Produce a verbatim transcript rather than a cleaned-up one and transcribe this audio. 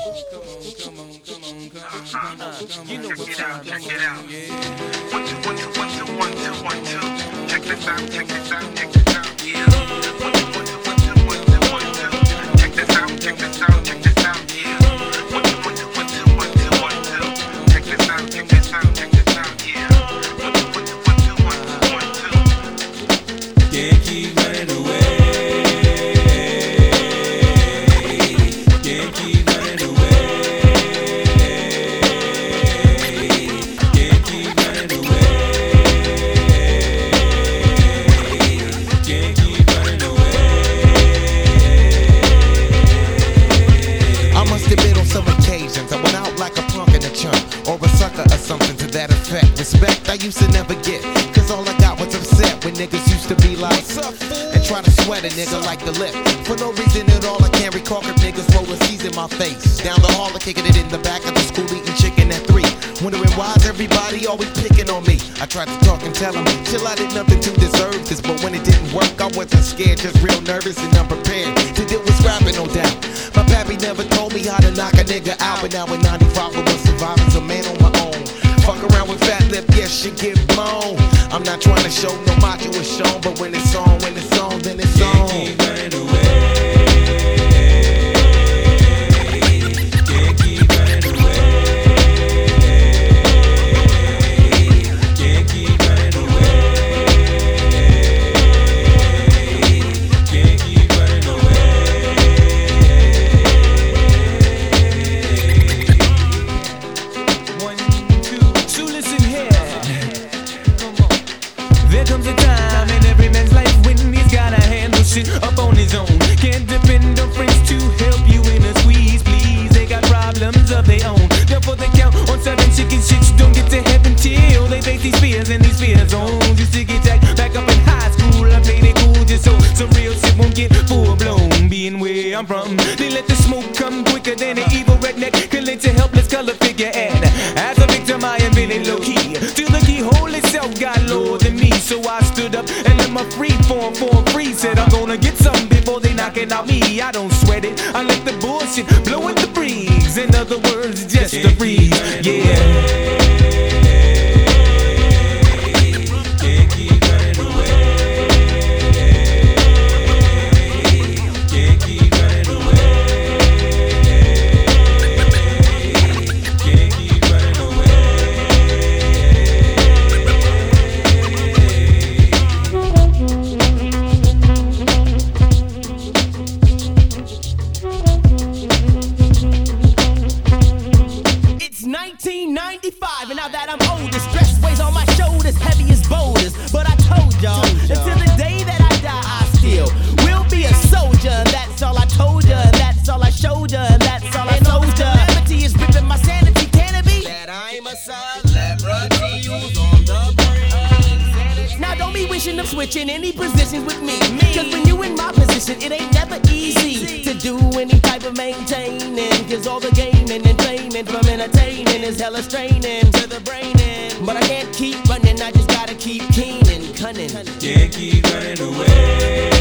You know what time it is. One, two, one, two, one, two, one, two, one, two. Check this out, check this out, check this out, yeah. One, two, one, two, one, two, one, two, one, two. Check this out, check this out, check this out, yeah. One, two, one, two, one, two, one, two, one, two. Check this out, check this out, check this out, yeah. One, two, one, two, one, two, one, two, one, two. Can't keep running away. Can't keep running away. Can't keep running away. Can't keep running away. I must admit on some occasions I went out like a punk in a chunk, or a sucker or something to that effect. Respect I used to never get, cause all I got was upset when niggas used to be like, and try to sweat a nigga like the lip. For no reason at all I can't recall if niggas rolling C's in my face. Down the hall I kicking it in the back of the school eating chicken at three. Wondering why's everybody always picking on me. I tried to talk and tell them, chill, I did nothing to deserve this. But when it didn't work I wasn't scared, just real nervous and unprepared to deal with scrapping, no doubt. My pappy never told me how to knock a nigga out, but now in ninety-five I was surviving as a man on my own. Fuck around with fat lip, yes, shit get blown. I'm not trying to show no macho is shown, but when it's on, when it's on, then it's on. Can't keep running away. Can't keep running away. Can't keep running away. Can't keep running away. One, two, so listen here. Come on. There comes a time in every man's life when he's gotta handle shit up on his own. Can't depend on friends to help you in a squeeze, please. They got problems of their own. Therefore they count on certain chicken shits. Don't get to heaven till they face these fears and these fear zones. Used to get jacked back up in high school. I played it cool just so some real shit won't get full blown. Being where I'm from, they let the smoke come quicker than an evil redneck can let a helpless color figure. And as a victim I am feeling low key till the keyhole itself got lower than me. So I stood up and let my free form form free. Said I'm gonna get something before they knocking out me. I don't sweat it, I let the bullshit blow in the breeze. In other words, just a breeze, yeah. Can't keep running away. Can't keep running away. Can't keep running away. It's nineteen ninety-five, and now that I'm older, stress weighs on my shoulders, heavy as boulders. But I told y'all, until the day that I die, I still will be a soldier. And that's all I told ya, and that's all I showed ya, and that's all I told ya. Calamity is ripping my sanity, can it be? That I'm a celebrity who's on the brink. Now don't be wishing of switching any positions with me, cause when you in my position, it ain't never easy to do any type of maintaining. Cause all the gaming and flaming from entertaining is hella straining to the brain. But I can't keep running, I just gotta keep keen and cunning. Can't keep running away.